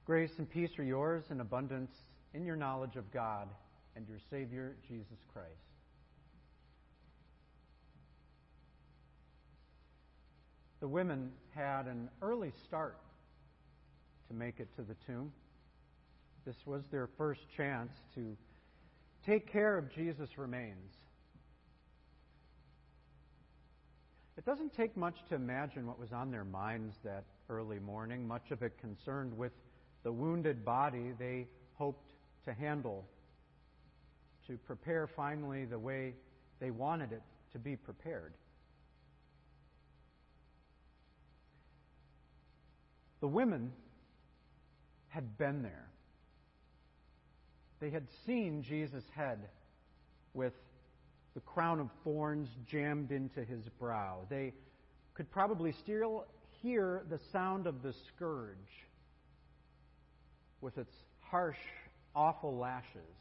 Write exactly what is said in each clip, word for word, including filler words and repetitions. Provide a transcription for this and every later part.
Grace and peace are yours in abundance in your knowledge of God and your Savior, Jesus Christ. The women had an early start to make it to the tomb. This was their first chance to take care of Jesus' remains. It doesn't take much to imagine what was on their minds that early morning, much of it concerned with the wounded body they hoped to handle, to prepare finally the way they wanted it to be prepared. The women had been there. They had seen Jesus' head with the crown of thorns jammed into his brow. They could probably still hear the sound of the scourge with its harsh, awful lashes.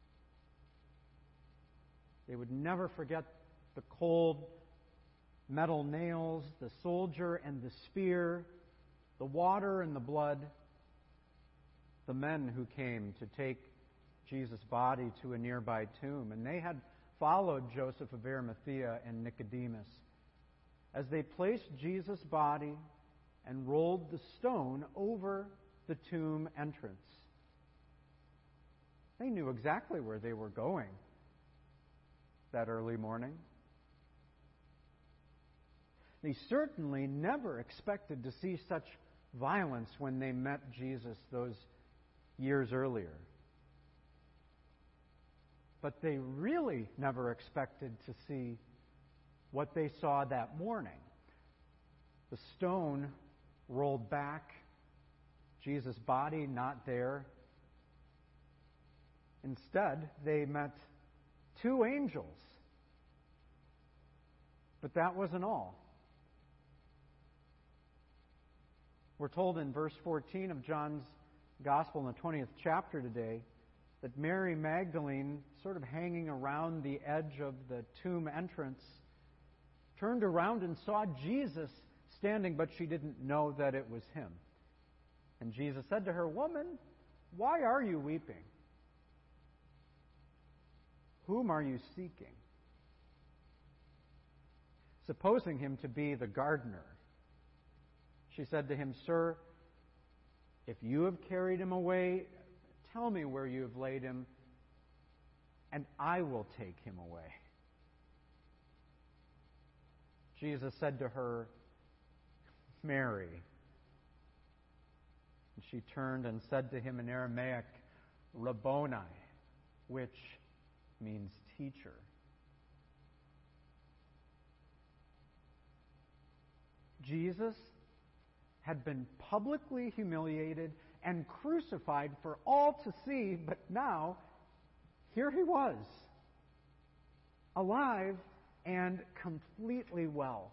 They would never forget the cold metal nails, the soldier and the spear, the water and the blood, the men who came to take Jesus' body to a nearby tomb. And they had followed Joseph of Arimathea and Nicodemus as they placed Jesus' body and rolled the stone over the tomb entrance. They knew exactly where they were going that early morning. They certainly never expected to see such violence when they met Jesus those years earlier. But they really never expected to see what they saw that morning. The stone rolled back, Jesus' body not there. Instead, they met two angels. But that wasn't all. We're told in verse fourteen of John's Gospel in the twentieth chapter today that Mary Magdalene, sort of hanging around the edge of the tomb entrance, turned around and saw Jesus standing, but she didn't know that it was him. And Jesus said to her, "Woman, why are you weeping? Whom are you seeking?" Supposing him to be the gardener, she said to him, "Sir, if you have carried him away, tell me where you have laid him, and I will take him away." Jesus said to her, "Mary." And she turned and said to him in Aramaic, "Rabboni," which means teacher. Jesus had been publicly humiliated and crucified for all to see, but now, here he was, alive and completely well.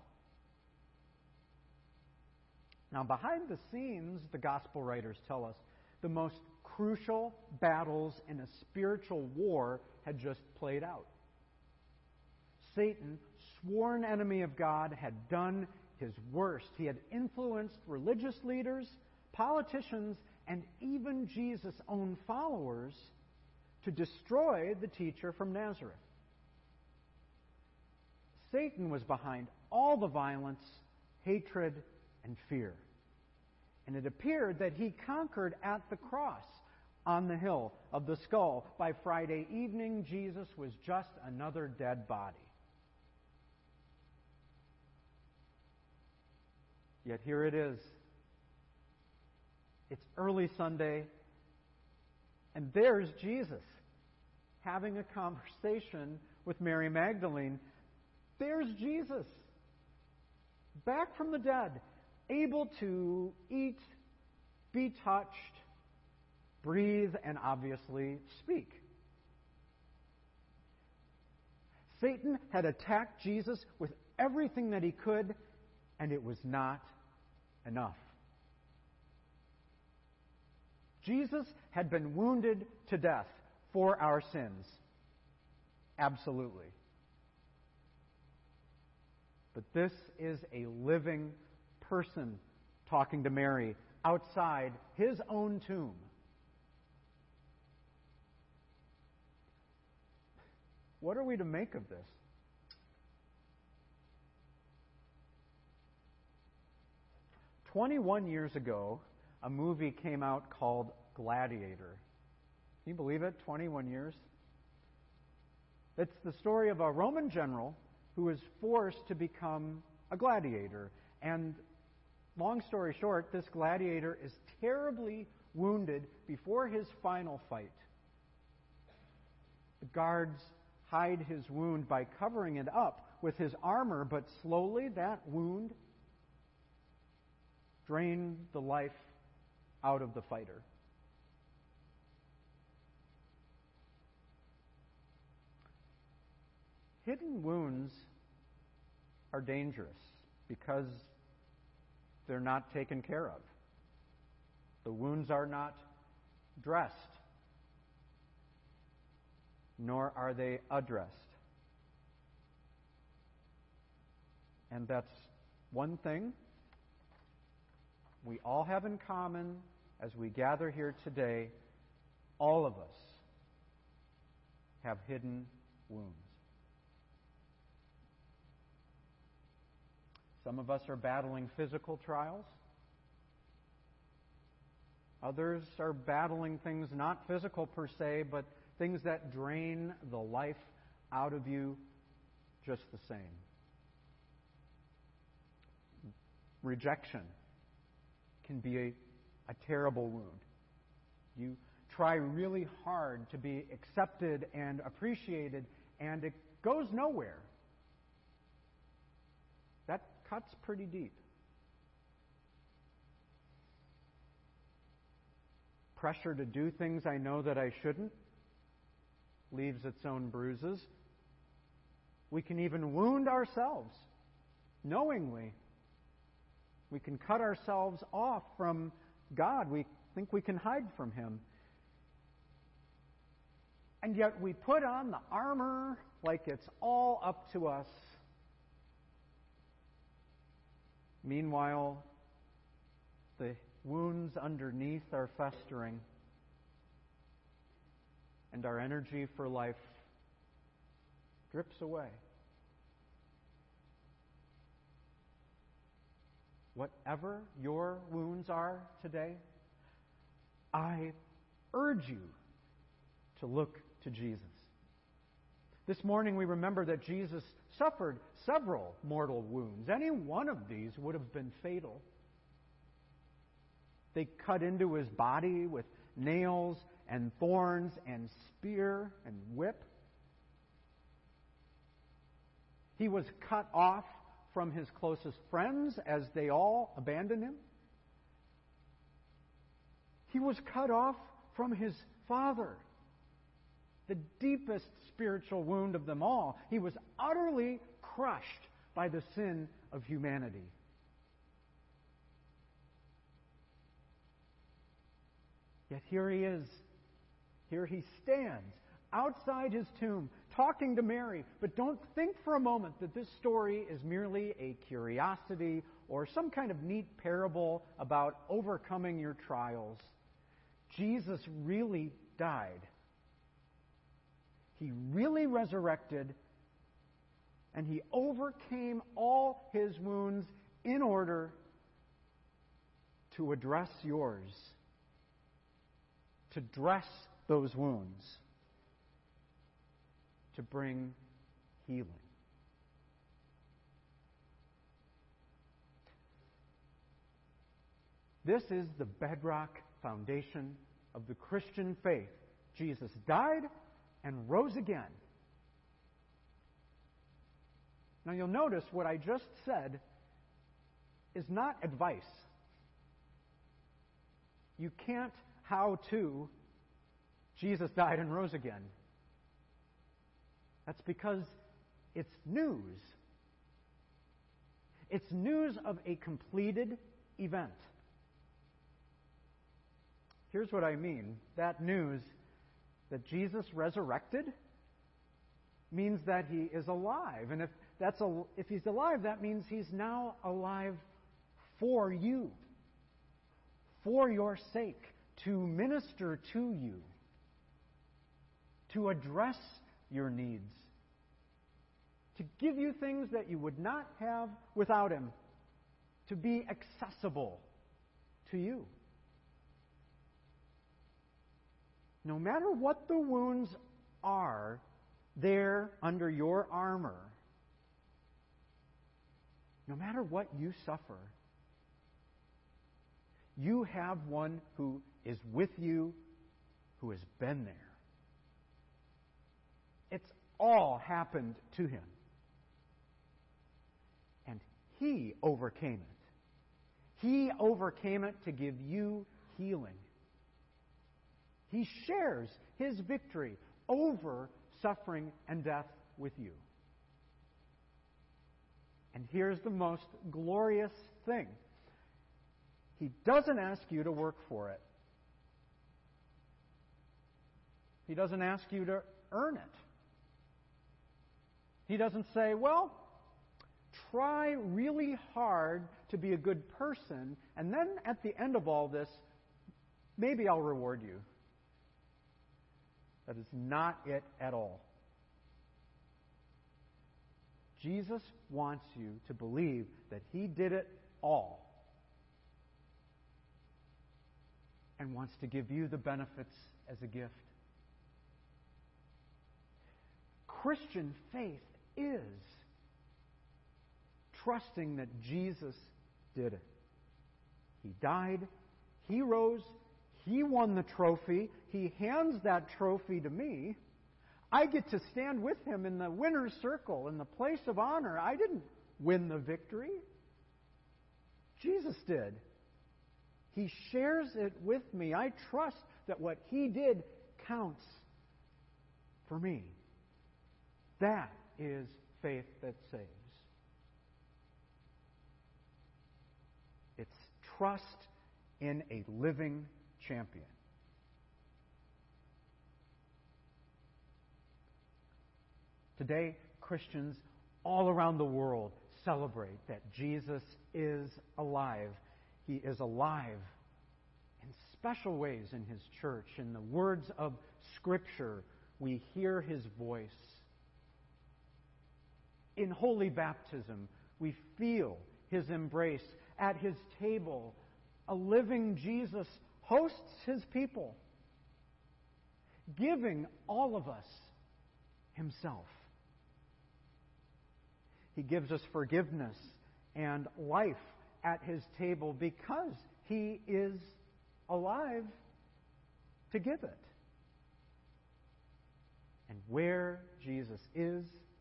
Now, behind the scenes, the gospel writers tell us, the most crucial battles in a spiritual war had just played out. Satan, sworn enemy of God, had done his worst. He had influenced religious leaders, politicians, and even Jesus' own followers to destroy the teacher from Nazareth. Satan was behind all the violence, hatred, and fear. And it appeared that he conquered at the cross on the hill of the skull. By Friday evening, Jesus was just another dead body. Yet here it is. It's early Sunday, and there's Jesus having a conversation with Mary Magdalene. There's Jesus, back from the dead, able to eat, be touched, breathe, and obviously speak. Satan had attacked Jesus with everything that he could, and it was not enough. Jesus had been wounded to death for our sins. Absolutely. But this is a living person talking to Mary outside his own tomb. What are we to make of this? Twenty-one years ago, a movie came out called Gladiator. Can you believe it? Twenty-one years. It's the story of a Roman general who is forced to become a gladiator. And long story short, this gladiator is terribly wounded before his final fight. The guards hide his wound by covering it up with his armor, but slowly that wound drained the life out of the fighter. Hidden wounds are dangerous because they're not taken care of. The wounds are not dressed, nor are they addressed. And that's one thing we all have in common as we gather here today. All of us have hidden wounds. Some of us are battling physical trials. Others are battling things not physical per se, but things that drain the life out of you just the same. Rejection can be a, a terrible wound. You try really hard to be accepted and appreciated, and it goes nowhere. That cuts pretty deep. Pressure to do things I know that I shouldn't leaves its own bruises. We can even wound ourselves knowingly. We can cut ourselves off from God. We think we can hide from Him. And yet we put on the armor like it's all up to us. Meanwhile, the wounds underneath are festering, and our energy for life drips away. Whatever your wounds are today, I urge you to look to Jesus. This morning we remember that Jesus suffered several mortal wounds. Any one of these would have been fatal. They cut into His body with nails and thorns and spear and whip. He was cut off from His closest friends as they all abandoned Him. He was cut off from His Father, the deepest spiritual wound of them all. He was utterly crushed by the sin of humanity. Yet here He is. Here He stands outside His tomb, talking to Mary. But don't think for a moment that this story is merely a curiosity or some kind of neat parable about overcoming your trials. Jesus really died. He really resurrected, and He overcame all His wounds in order to address yours, to dress those wounds, to bring healing. This is the bedrock foundation of the Christian faith. Jesus died and rose again. Now you'll notice what I just said is not advice. You can't how to Jesus died and rose again. That's because it's news. It's news of a completed event. Here's what I mean. That news that Jesus resurrected means that He is alive. And if that's a, if He's alive, that means He's now alive for you. for your sake, to minister to you, to address your needs, to give you things that you would not have without Him, to be accessible to you. No matter what the wounds are there under your armor, no matter what you suffer, you have one who is with you, who has been there. It's all happened to Him. And He overcame it. He overcame it to give you healing. He shares His victory over suffering and death with you. And here's the most glorious thing. He doesn't ask you to work for it. He doesn't ask you to earn it. He doesn't say, well, try really hard to be a good person, and then at the end of all this, maybe I'll reward you. That is not it at all. Jesus wants you to believe that He did it all and wants to give you the benefits as a gift. Christian faith is trusting that Jesus did it. He died, He rose, He won the trophy, He hands that trophy to me. I get to stand with Him in the winner's circle, in the place of honor. I didn't win the victory. Jesus did. He shares it with me. I trust that what He did counts for me. That is faith that saves. It's trust in a living champion. Today, Christians all around the world celebrate that Jesus is alive. He is alive in special ways in His church. In the words of Scripture, we hear His voice. In holy baptism, we feel His embrace. At His table, a living Jesus hosts His people, giving all of us Himself. He gives us forgiveness and life at His table because He is alive to give it. And where Jesus is,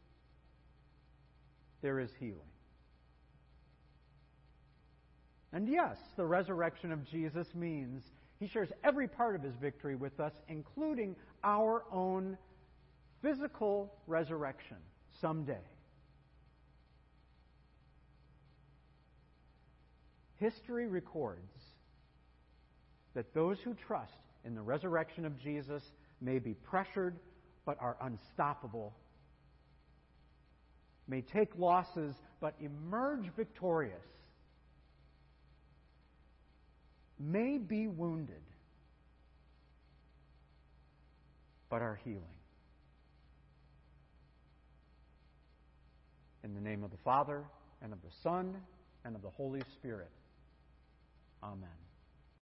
there is healing. And yes, the resurrection of Jesus means He shares every part of His victory with us, including our own physical resurrection someday. History records that those who trust in the resurrection of Jesus may be pressured but are unstoppable, may take losses but emerge victorious, may be wounded but are healing. In the name of the Father, and of the Son, and of the Holy Spirit. Amen.